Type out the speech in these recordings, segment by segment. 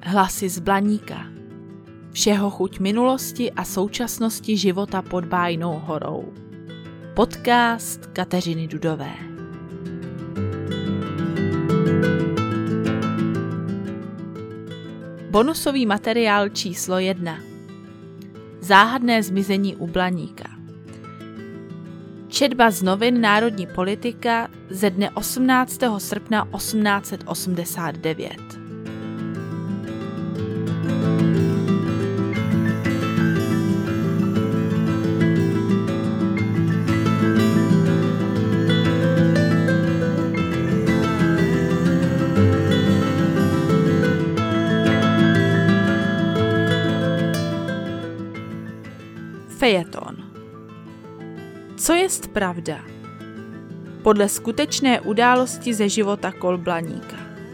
Hlasy z Blaníka. Všeho chuť minulosti a současnosti života pod Bájnou horou. Podcast Kateřiny Dudové. Bonusový materiál číslo 1. Záhadné zmizení u Blaníka. Četba z novin Národní politika ze dne 18. srpna 1889. Fejeton. Co jest pravda? Podle skutečné události ze života kol Blaníka.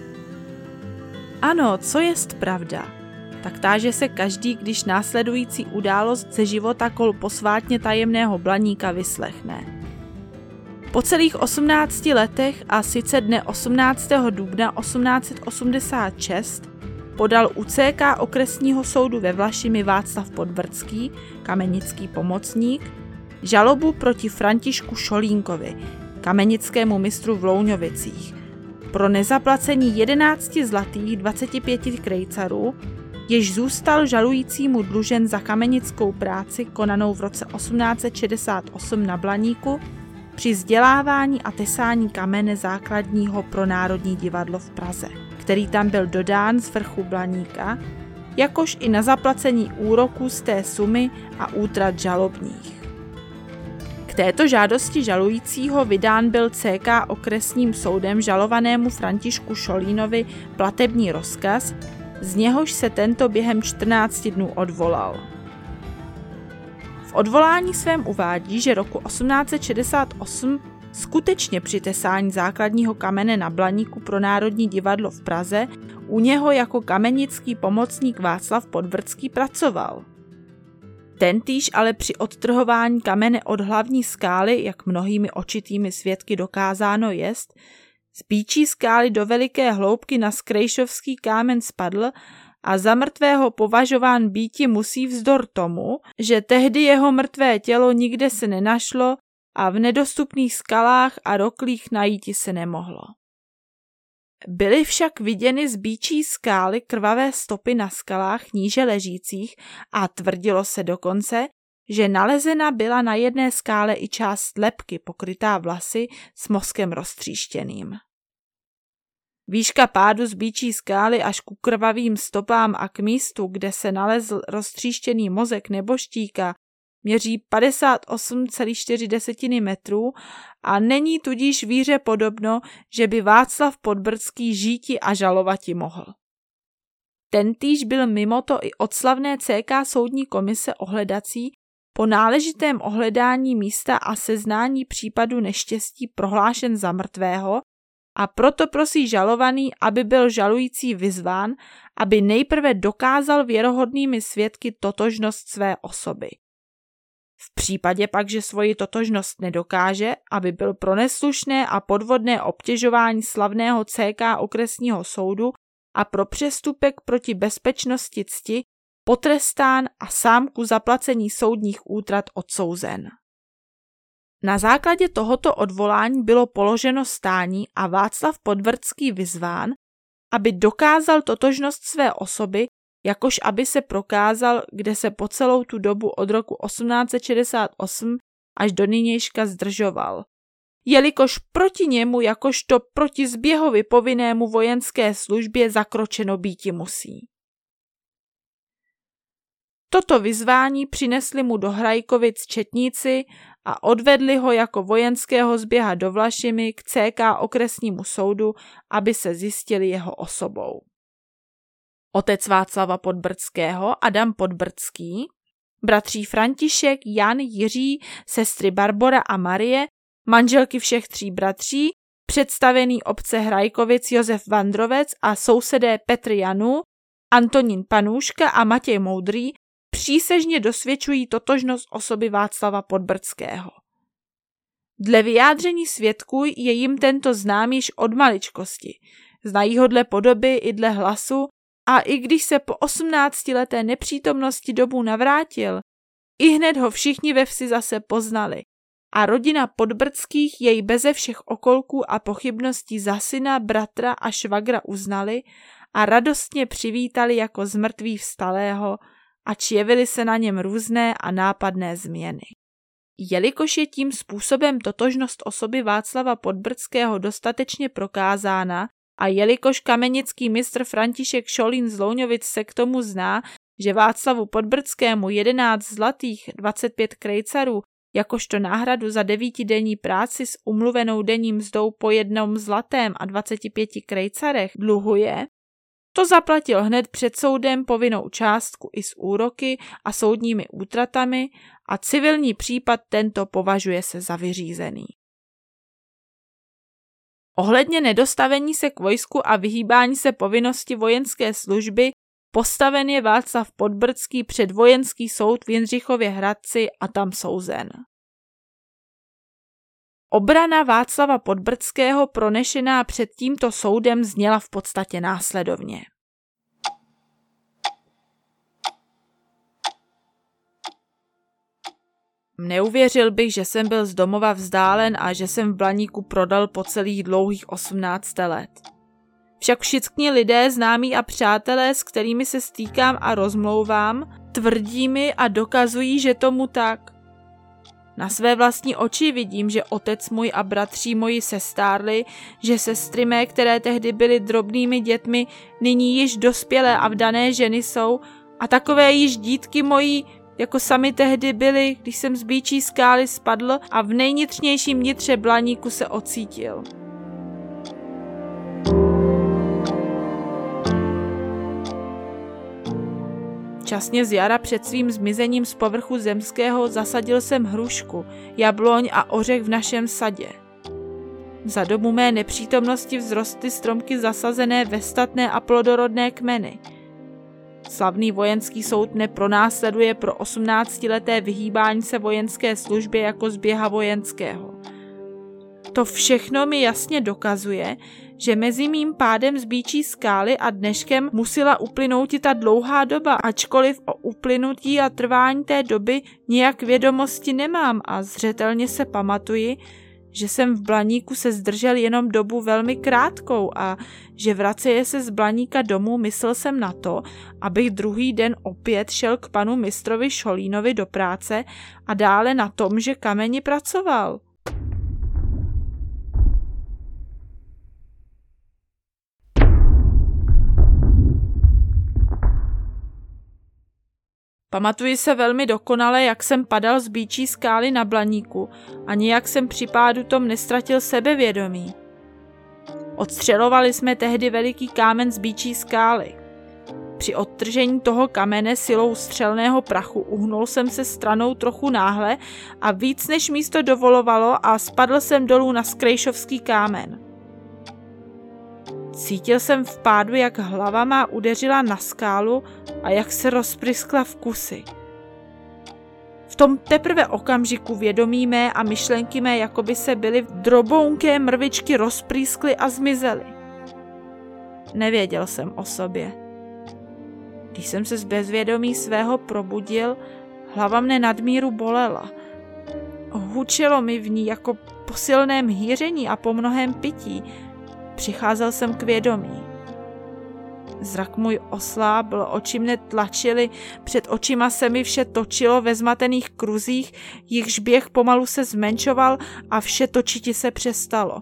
Ano, co jest pravda? Tak táže se každý, když následující událost ze života kol posvátně tajemného Blaníka vyslechne. Po celých 18 letech a sice dne 18. dubna 1886 podal u CK okresního soudu ve Vlašimi Václav Podbrdský, kamenický pomocník, žalobu proti Františku Šolínkovi, kamenickému mistru v Louňovicích, pro nezaplacení 11 zlatých 25 krejcarů, jež zůstal žalujícímu dlužen za kamenickou práci konanou v roce 1868 na Blaníku při vzdělávání a tesání kamene základního pro Národní divadlo v Praze, který tam byl dodán z vrchu Blaníka, jakož i na zaplacení úroků z té sumy a útrat žalobních. K této žádosti žalujícího vydán byl CK okresním soudem žalovanému Františku Šolínovi platební rozkaz, z něhož se tento během 14 dnů odvolal. V odvolání svém uvádí, že roku 1868 skutečně při tesání základního kamene na Blaníku pro Národní divadlo v Praze u něho jako kamenický pomocník Václav Podbrdský pracoval. Tentýž ale při odtrhování kamene od hlavní skály, jak mnohými očitými svědky dokázáno jest, z býčí skály do veliké hloubky na skrejšovský kámen spadl a za mrtvého považován býti musí vzdor tomu, že tehdy jeho mrtvé tělo nikde se nenašlo a v nedostupných skalách a roklích najíti se nemohlo. Byly však viděny z býčí skály krvavé stopy na skalách níže ležících a tvrdilo se dokonce, že nalezena byla na jedné skále i část lebky pokrytá vlasy s mozkem roztříštěným. Výška pádu z býčí skály až ku krvavým stopám a k místu, kde se nalezl roztříštěný mozek neboštíka, měří 58,4 metrů a není tudíž víře podobno, že by Václav Podbrdský žíti a žalovati mohl. Tentýž byl mimoto i od slavné CK soudní komise ohledací po náležitém ohledání místa a seznání případu neštěstí prohlášen za mrtvého a proto prosí žalovaný, aby byl žalující vyzván, aby nejprve dokázal věrohodnými svědky totožnost své osoby. V případě pak, že svoji totožnost nedokáže, aby byl pro neslušné a podvodné obtěžování slavného CK okresního soudu a pro přestupek proti bezpečnosti cti potrestán a sám ku zaplacení soudních útrat odsouzen. Na základě tohoto odvolání bylo položeno stání a Václav Podbrdský vyzván, aby dokázal totožnost své osoby, jakož aby se prokázal, kde se po celou tu dobu od roku 1868 až do nynějška zdržoval, jelikož proti němu jakožto proti zběhovi povinnému vojenské službě zakročeno býti musí. Toto vyzvání přinesli mu do Hrajkovic četníci a odvedli ho jako vojenského zběha do Vlašimi k CK okresnímu soudu, aby se zjistili jeho osobou. Otec Václava Podbrdského, Adam Podbrdský, bratří František, Jan, Jiří, sestry Barbora a Marie, manželky všech tří bratří, představený obce Hrajkovic Josef Vandrovec a sousedé Petr Janů, Antonín Panůška a Matěj Moudrý přísežně dosvědčují totožnost osoby Václava Podbrdského. Dle vyjádření svědků je jim tento znám již od maličkosti. Znají ho dle podoby i dle hlasu A i když se po 18leté nepřítomnosti domů navrátil, ihned ho všichni ve vsi zase poznali a rodina Podbrdských jej beze všech okolků a pochybností za syna, bratra a švagra uznali a radostně přivítali jako z mrtvých vstalého, ač jevily se na něm různé a nápadné změny. Jelikož je tím způsobem totožnost osoby Václava Podbrdského dostatečně prokázána a jelikož kamenický mistr František Šolín z Louňovic se k tomu zná, že Václavu Podbrdskému 11 zlatých 25 krejcarů jakožto náhradu za 9denní práci s umluvenou denní mzdou po 1 zlatém a 25 krejcarech dluhuje, to zaplatil hned před soudem povinnou částku i s úroky a soudními útratami a civilní případ tento považuje se za vyřízený. Ohledně nedostavení se k vojsku a vyhýbání se povinnosti vojenské služby postaven je Václav Podbrdský před vojenský soud v Jindřichově Hradci a tam souzen. Obrana Václava Podbrdského pronešená před tímto soudem zněla v podstatě následovně. Neuvěřil bych, že jsem byl z domova vzdálen a že jsem v Blaníku prodal po celých dlouhých 18 let. Však všichni lidé, známí a přátelé, s kterými se stýkám a rozmlouvám, tvrdí mi a dokazují, že tomu tak. Na své vlastní oči vidím, že otec můj a bratří moji sestárli, že sestry mé, které tehdy byly drobnými dětmi, nyní již dospělé a vdané ženy jsou a takové již dítky mojí, jako sami tehdy byly, když jsem z Býčí skály spadl a v nejnitřnějším nitře Blaníku se ocítil. Časně z jara před svým zmizením z povrchu zemského zasadil jsem hrušku, jabloň a ořech v našem sadě. Za dobu mé nepřítomnosti vzrostly stromky zasazené ve statné a plodorodné kmeny. Slavný vojenský soud nepronásleduje pro 18leté vyhýbání se vojenské službě jako zběha vojenského. To všechno mi jasně dokazuje, že mezi mým pádem z Býčí skály a dneškem musela uplynout i ta dlouhá doba, ačkoliv o uplynutí a trvání té doby nijak vědomosti nemám a zřetelně se pamatuji, že jsem v Blaníku se zdržel jenom dobu velmi krátkou a že vraceje se z Blaníka domů myslel jsem na to, abych druhý den opět šel k panu mistrovi Šolínovi do práce a dále na tom, že kameni pracoval. Pamatuji se velmi dokonale, jak jsem padal z Býčí skály na Blaníku a nijak jsem při pádu tom nestratil sebevědomí. Odstřelovali jsme tehdy veliký kámen z Býčí skály. Při odtržení toho kamene silou střelného prachu uhnul jsem se stranou trochu náhle a víc než místo dovolovalo a spadl jsem dolů na skrejšovský kámen. Cítil jsem v pádu, jak hlava má udeřila na skálu a jak se rozpryskla v kusy. V tom teprve okamžiku vědomí mé a myšlenky mé jakoby se byly v drobounké mrvičky rozprýskly a zmizely. Nevěděl jsem o sobě. Když jsem se z bezvědomí svého probudil, hlava mne nadmíru bolela. Hučelo mi v ní jako po silném hýření a po mnohém pití. Přicházel jsem k vědomí. Zrak můj oslábl, oči mne tlačily, před očima se mi vše točilo ve zmatených kruzích, jichž běh pomalu se zmenšoval a vše točiti se přestalo.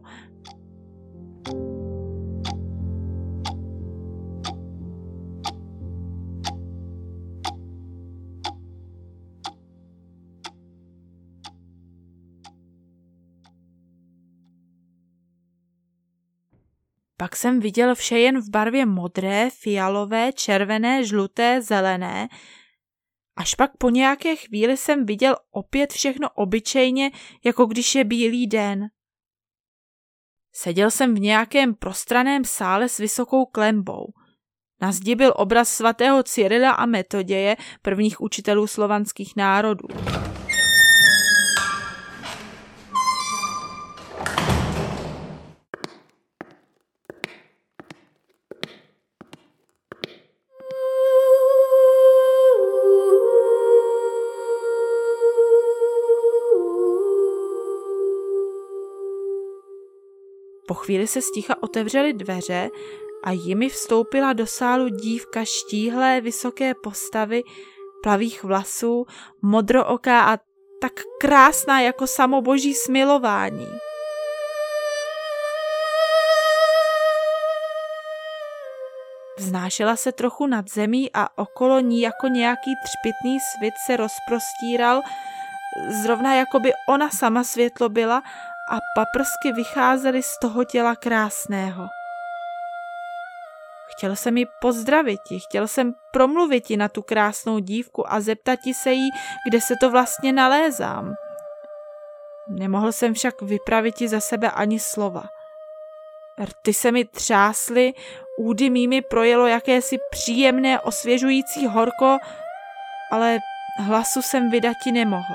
Pak jsem viděl vše jen v barvě modré, fialové, červené, žluté, zelené. Až pak po nějaké chvíli jsem viděl opět všechno obyčejně, jako když je bílý den. Seděl jsem v nějakém prostraném sále s vysokou klenbou. Na zdi byl obraz svatého Cyrila a Metoděje, prvních učitelů slovanských národů. chvíli se sticha otevřely dveře a jimi vstoupila do sálu dívka štíhlé, vysoké postavy, plavých vlasů, modrooká a tak krásná jako samo boží smilování. Vznášela se trochu nad zemí a okolo ní jako nějaký třpytný svit se rozprostíral, zrovna jako by ona sama světlo byla a paprsky vycházely z toho těla krásného. Chtěl jsem ji pozdraviti, chtěl jsem promluviti na tu krásnou dívku a zeptati se jí, kde se to vlastně nalézám. Nemohl jsem však vypraviti za sebe ani slova. Rty se mi třásly, údy mými projelo jakési příjemné osvěžující horko, ale hlasu jsem vydati nemohl.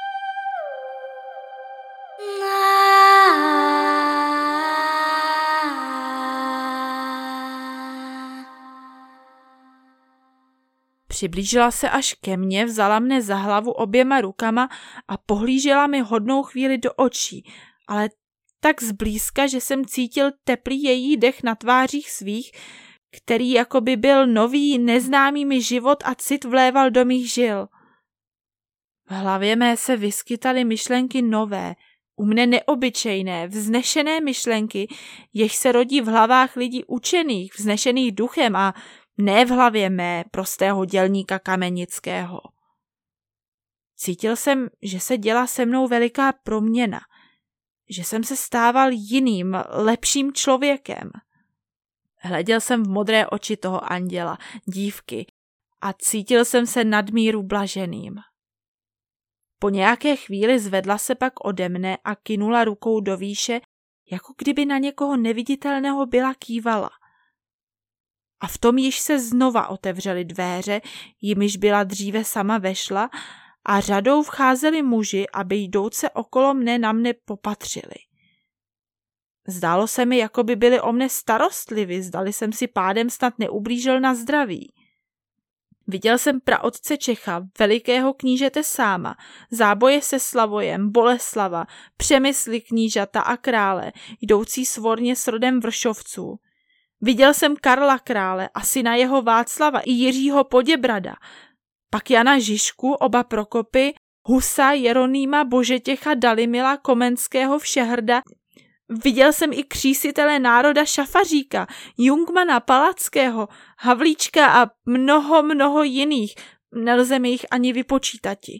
Přiblížila se až ke mně, vzala mne za hlavu oběma rukama a pohlížela mi hodnou chvíli do očí, ale tak zblízka, že jsem cítil teplý její dech na tvářích svých, který jakoby byl nový, neznámý mi život a cit vléval do mých žil. V hlavě mé se vyskytaly myšlenky nové, u mne neobyčejné, vznešené myšlenky, jež se rodí v hlavách lidí učených, vznešených duchem a ne v hlavě mé prostého dělníka kamenického. Cítil jsem, že se děla se mnou veliká proměna, že jsem se stával jiným, lepším člověkem. Hleděl jsem v modré oči toho anděla, dívky, a cítil jsem se nadmíru blaženým. Po nějaké chvíli zvedla se pak ode mne a kynula rukou do výše, jako kdyby na někoho neviditelného byla kývala. A v tom již se znova otevřely dveře, jimiž byla dříve sama vešla, a řadou vcházeli muži, aby jdouce okolo mne na mne popatřili. Zdálo se mi, jako by byli o mne starostliví, zdali jsem si pádem snad neublížil na zdraví. Viděl jsem praotce Čecha, velikého knížete Sáma, Záboje se Slavojem, Boleslava, Přemysly knížata a krále, jdoucí svorně s rodem Vršovců. Viděl jsem Karla krále a syna jeho Václava i Jiřího Poděbrada, pak Jana Žižku, oba Prokopy, Husa, Jeronýma, Božetěcha, Dalimila, Komenského, Všehrda. Viděl jsem i křísitele národa Šafaříka, Jungmana, Palackého, Havlíčka a mnoho jiných. Nelze mi jich ani vypočítati.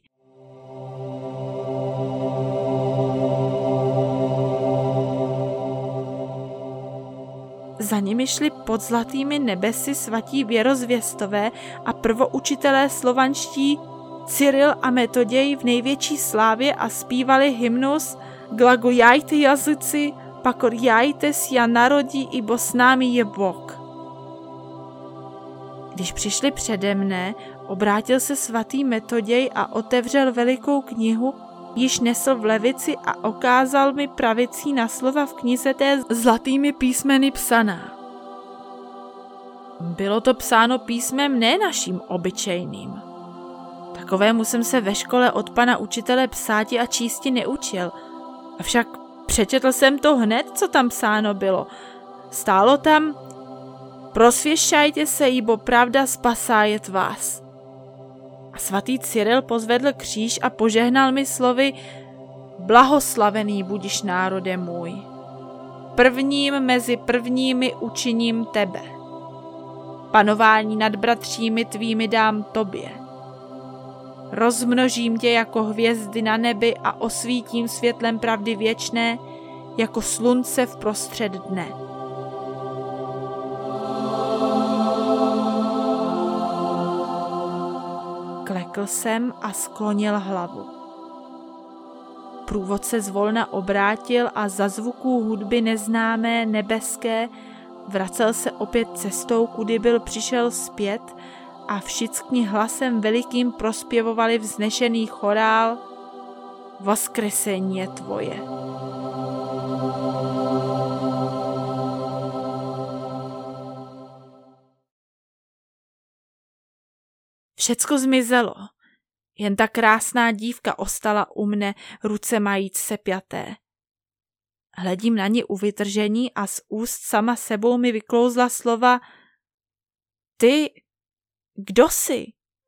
Za nimi šli pod zlatými nebesy svatí věrozvěstové a prvoučitelé slovanští Cyril a Metoděj v největší slávě a zpívali hymnus Glagojajte jazyci, pakorjajte sja narodí, ibo s námi je Bůh. Když přišli přede mne, obrátil se svatý Metoděj a otevřel velikou knihu, již nesl v levici a okázal mi pravicí na slova v knize té zlatými písmeny psaná. Bylo to psáno písmem ne naším obyčejným. Takovému jsem se ve škole od pana učitele psáti a čísti neučil, avšak přečetl jsem to hned, co tam psáno bylo. Stálo tam: prosvěšajte se, ibo pravda spasájet vás. A svatý Cyril pozvedl kříž a požehnal mi slovy: blahoslavený budiš národe můj. Prvním mezi prvními učiním tebe. Panování nad bratřími tvými dám tobě. Rozmnožím tě jako hvězdy na nebi a osvítím světlem pravdy věčné, jako slunce v prostřed dne. Klekl jsem a sklonil hlavu. Průvodce zvolna obrátil a za zvuků hudby neznámé, nebeské vracel se opět cestou, kudy byl přišel zpět, a všichni hlasem velikým prospěvovali vznešený chorál: Voskresení je tvoje. Všecko zmizelo, jen ta krásná dívka ostala u mne, ruce majíc sepjaté. Hledím na ni u vytržení a z úst sama sebou mi vyklouzla slova: Ty, kdo jsi?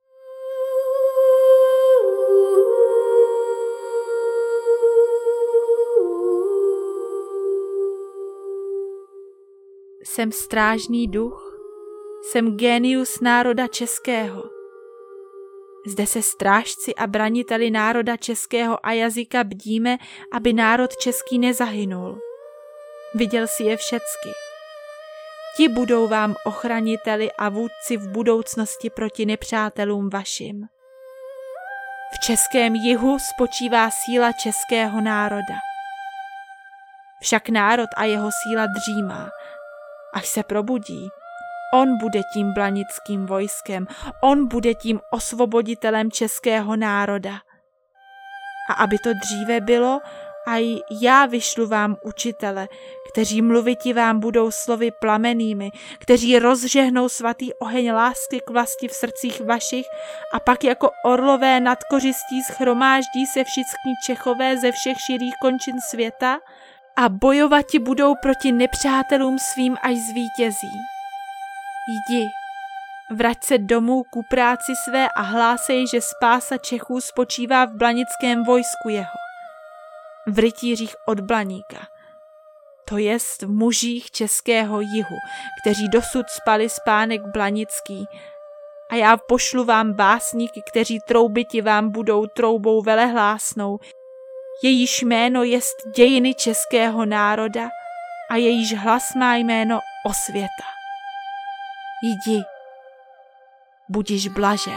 Jsem strážný duch, jsem génius národa českého. Zde se strážci a braniteli národa českého a jazyka bdíme, aby národ český nezahynul. Viděl si je všecky. Ti budou vám ochraniteli a vůdci v budoucnosti proti nepřátelům vašim. V českém jihu spočívá síla českého národa. Však národ a jeho síla dřímá. Až se probudí, on bude tím blanickým vojskem, on bude tím osvoboditelem českého národa. A aby to dříve bylo, a já vyšlu vám učitele, kteří mluviti vám budou slovy plamenými, kteří rozžehnou svatý oheň lásky k vlasti v srdcích vašich a pak jako orlové nad kořistí shromáždí se všichni Čechové ze všech širých končin světa a bojovati budou proti nepřátelům svým, až zvítězí. Jdi, vrať se domů ku práci své a hlásej, že spása Čechů spočívá v blanickém vojsku jeho, v rytířích od Blaníka, to jest v mužích českého jihu, kteří dosud spali spánek blanický, a já pošlu vám básníky, kteří troubiti vám budou troubou velehlásnou, jejíž jméno jest dějiny českého národa a jejíž hlas má jméno osvěta. Jdi, budiš blažen.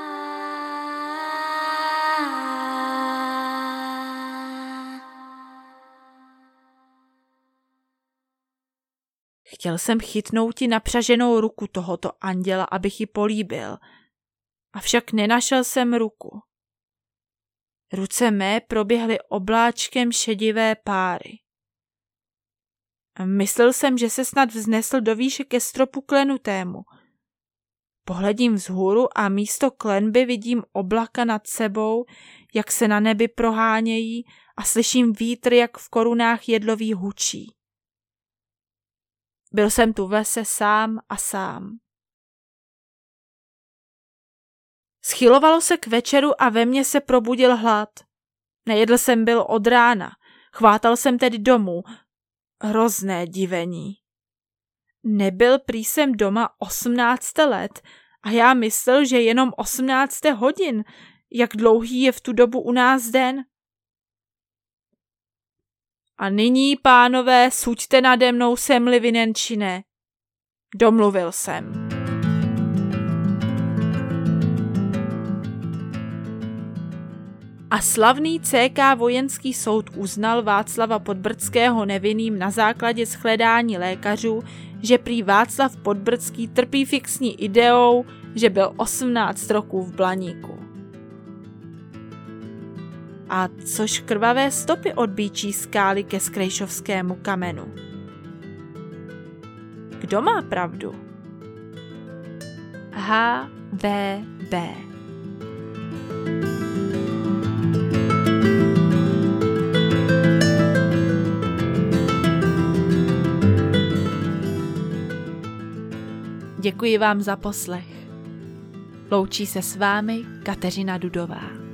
Chtěl jsem chytnouti napřaženou ruku tohoto anděla, abych ji políbil, avšak nenašel jsem ruku. Ruce mé proběhly obláčkem šedivé páry. Myslel jsem, že se snad vznesl do výše ke stropu klenutému. Pohledím vzhůru a místo klenby vidím oblaka nad sebou, jak se na nebi prohánějí, a slyším vítr, jak v korunách jedlových hučí. Byl jsem tu v lese sám a sám. Schylovalo se k večeru a ve mně se probudil hlad. Nejedl jsem byl od rána, chvátal jsem tedy domů. Hrozné divení. Nebyl prý jsem doma 18 let a já myslel, že jenom 18 hodin, jak dlouhý je v tu dobu u nás den. A nyní, pánové, suďte nade mnou, jsem-li vinen či ne. Domluvil jsem. A slavný CK vojenský soud uznal Václava Podbrdského nevinným na základě shledání lékařů, že prý Václav Podbrdský trpí fixní ideou, že byl 18 roků v Blaníku. A což krvavé stopy od býčí skály ke Skrejšovskému kamenu? Kdo má pravdu? HVB. Děkuji vám za poslech. Loučí se s vámi Kateřina Dudová.